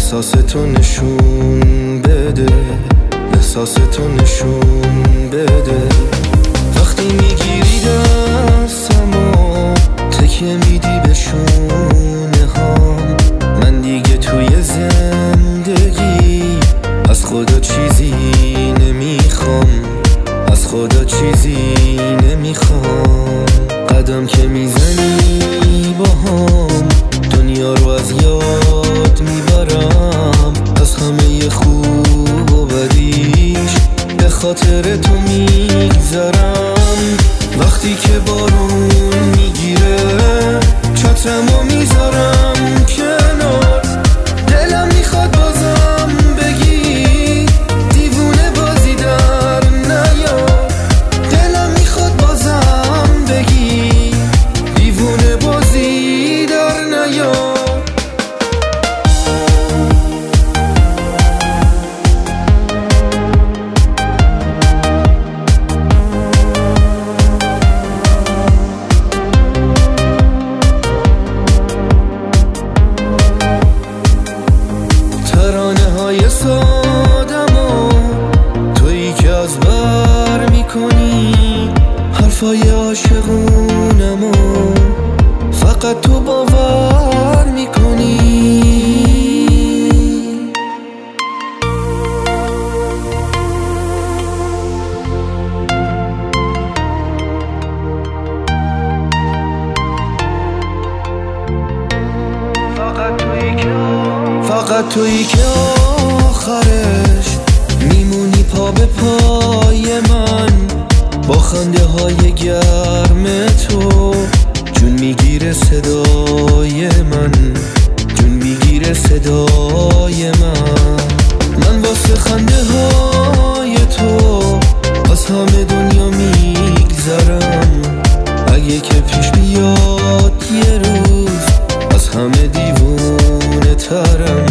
احساس تو نشون بده، احساس تو نشون بده. وقتی میگیری دستمو تکیه میدی به شونه هام، من دیگه توی زندگی از خدا چیزی نمیخوام، از خدا چیزی نمیخوام. قدم که میزنی با هم دنیا رو از یاد میبرم، از همه خوب و بدیش به خاطر تو میگذرم. وقتی که بارون میگیره چترمو میذارم کنار، دلم میخواد بازم بگی دیوونه بازی در نیار، دلم میخواد بازم بگی دیوونه بازی در نیار. سادمو تویی که از بر میکنی، حرفای عاشقونمو فقط تو باور میکنی. فقط تویی که آخرش میمونی پا به پای من، با خنده های گرم تو جون میگیره صدای من، جون میگیره صدای من واسه خنده های تو از همه دنیا میگذرم. اگه که پیش بیاد یه روز از همه دیوونه ترم،